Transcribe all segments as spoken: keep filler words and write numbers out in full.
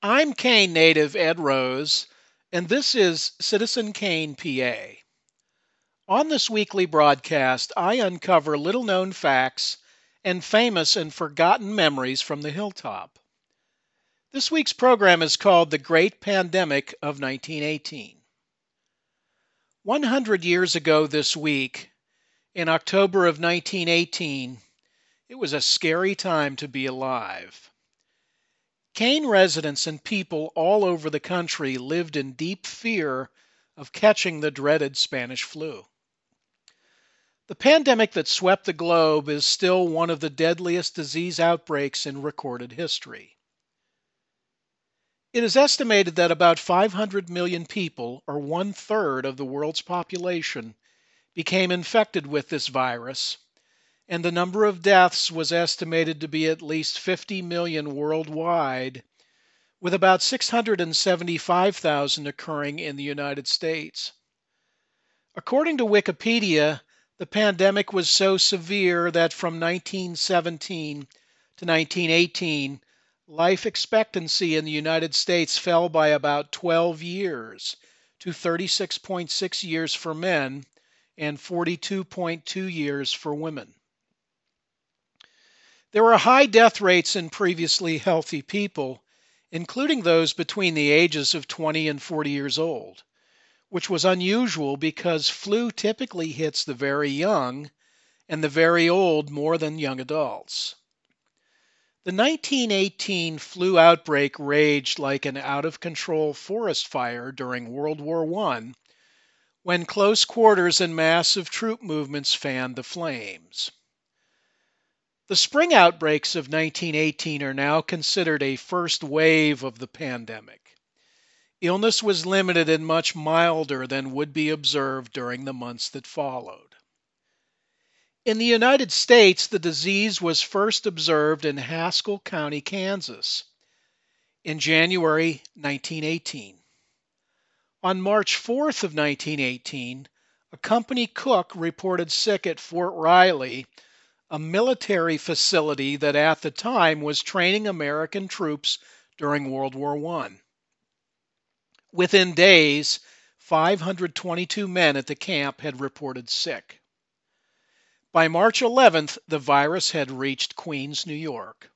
I'm Kane native Ed Rose, and this is Citizen Kane, P A. On this weekly broadcast, I uncover little known facts and famous and forgotten memories from the hilltop. This week's program is called The Great Pandemic of nineteen eighteen. one hundred years ago this week, in October of nineteen eighteen, it was a scary time to be alive. Kane residents and people all over the country lived in deep fear of catching the dreaded Spanish flu. The pandemic that swept the globe is still one of the deadliest disease outbreaks in recorded history. It is estimated that about five hundred million people, or one-third of the world's population, became infected with this virus, and the number of deaths was estimated to be at least fifty million worldwide, with about six hundred seventy-five thousand occurring in the United States. According to Wikipedia, the pandemic was so severe that from nineteen seventeen to nineteen eighteen, life expectancy in the United States fell by about twelve years to thirty-six point six years for men and forty-two point two years for women. There were high death rates in previously healthy people, including those between the ages of twenty and forty years old, which was unusual because flu typically hits the very young and the very old more than young adults. The nineteen eighteen flu outbreak raged like an out-of-control forest fire during World War One, when close quarters and massive troop movements fanned the flames. The spring outbreaks of nineteen eighteen are now considered a first wave of the pandemic. Illness was limited and much milder than would be observed during the months that followed. In the United States, the disease was first observed in Haskell County, Kansas, in January nineteen eighteen. On March fourth of nineteen eighteen, a company cook reported sick at Fort Riley, a military facility that at the time was training American troops during World War One. Within days, five hundred twenty-two men at the camp had reported sick. By March eleventh, the virus had reached Queens, New York.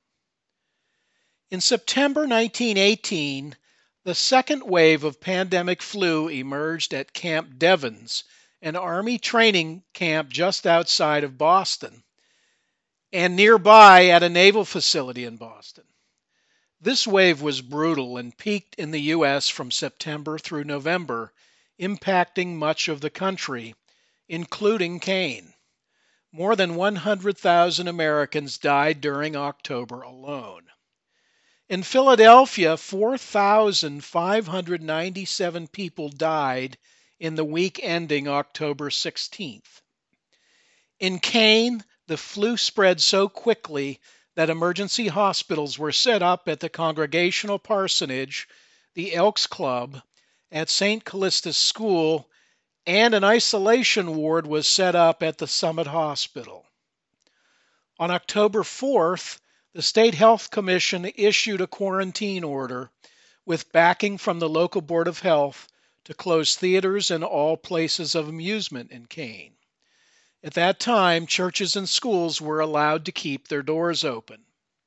In September nineteen eighteen, the second wave of pandemic flu emerged at Camp Devens, an Army training camp just outside of Boston, and nearby at a naval facility in Boston. This wave was brutal and peaked in the U S from September through November, impacting much of the country, including Kane. More than one hundred thousand Americans died during October alone. In Philadelphia, four thousand five hundred ninety-seven people died in the week ending October sixteenth. In Kane, the flu spread so quickly that emergency hospitals were set up at the Congregational Parsonage, the Elks Club, at Saint Callistus School, and an isolation ward was set up at the Summit Hospital. On October fourth, the State Health Commission issued a quarantine order with backing from the local Board of Health to close theaters and all places of amusement in Kane. At that time, churches and schools were allowed to keep their doors open.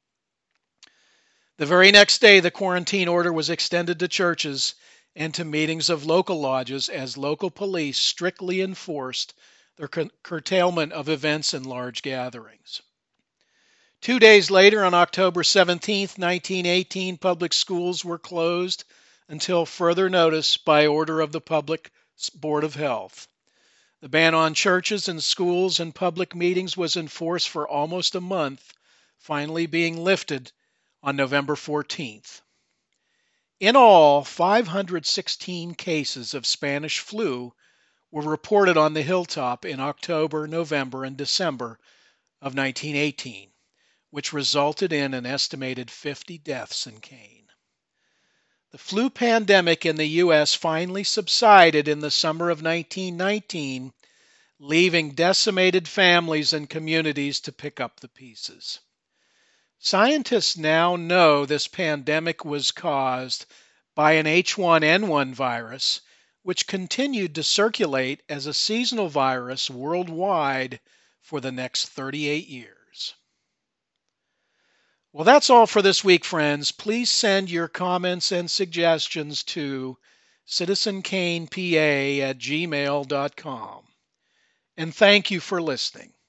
The very next day, the quarantine order was extended to churches and to meetings of local lodges as local police strictly enforced the cur- curtailment of events and large gatherings. Two days later, on October seventeenth, nineteen eighteen, public schools were closed until further notice by order of the Public Board of Health. The ban on churches and schools and public meetings was in force for almost a month, finally being lifted on November fourteenth. In all, five hundred sixteen cases of Spanish flu were reported on the hilltop in October, November, and December of nineteen eighteen, which resulted in an estimated fifty deaths in Kane. The flu pandemic in the U S finally subsided in the summer of nineteen nineteen, leaving decimated families and communities to pick up the pieces. Scientists now know this pandemic was caused by an H one N one virus, which continued to circulate as a seasonal virus worldwide for the next thirty-eight years. Well, that's all for this week, friends. Please send your comments and suggestions to citizenkanepa at gmail dot com. And thank you for listening.